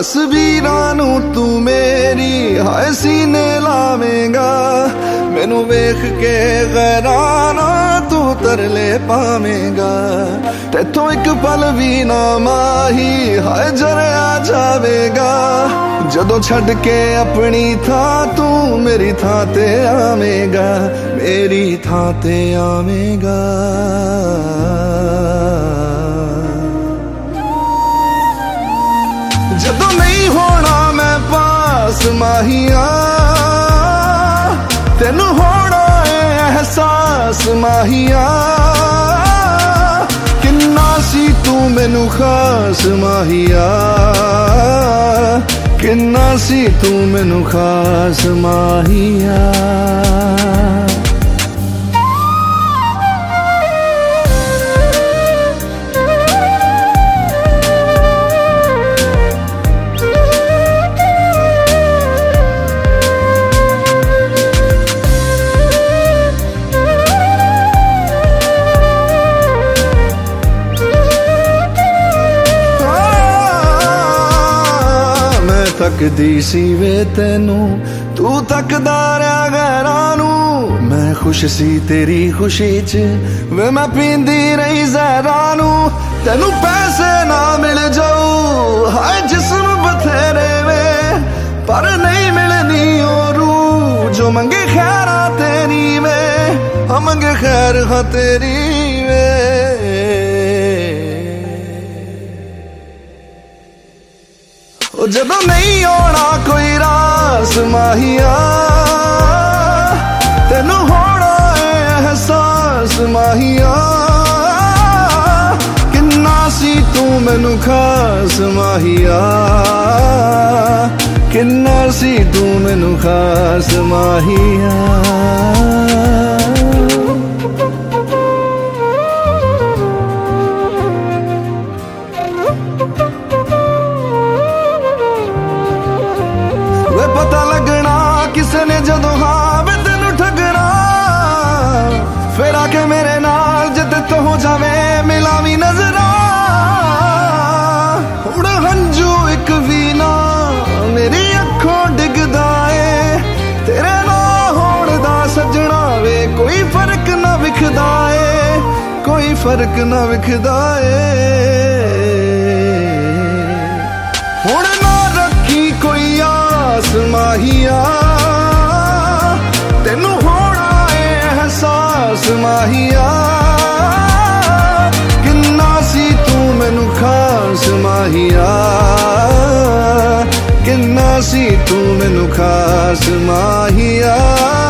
तस्वीरां नू तू मेरी हाय सीने लावेंगा, मैनू वेख के गैराना तू तरले पावेंगा। तेथों एक पल भी ना माही हाय जरिया जावेगा, जदों छड़ के अपनी थां तू मेरी थां ते आवेगा, मेरी थां ते आवेगा। जदों नहीं होना मैं पास माहिया, तेनू होना है एहसास माहिया, किन्ना सी तू मैनू खास माहिया, किन्ना सी तू मैनू खास माहिया। तकदी सी वे तेनू तू तकदा रहा गैरां नू, मैं खुश सी तेरी खुशी च वे मैं पींदी रही जहरां नू। तेनू पैसे ना मिल जाऊ हाय जिस्म बथेरे वे, पर नहीं मिलनी और जो मंगे खैर तेरी वे, हम मंगे खैर हाँ तेरी वे। जदों नहीं होना कोई रास माहिया, तेनू होना है एहसास माहिया, किन्ना सी तू मैनू खास माहिया, किन्ना सी तू मैनू खास माहिया। पता लगना किसे ने जदों हाँ वे तेनू ठगना, फिर आके मेरे नाल जद तो हो जावे मिलावी नजरा। हुण हंजू एक भी ना मेरी अखों डिगदा ए, तेरे ना होण दा सजना वे कोई फर्क ना विखदा ए, कोई फर्क ना विखदा ए। हुण ना रखी कोई आस माहिया, तेनू होना है एहसास माहिया, किन्ना सी तू मैनू खास माहिया, किन्ना सी तू मैनू खास माहिया।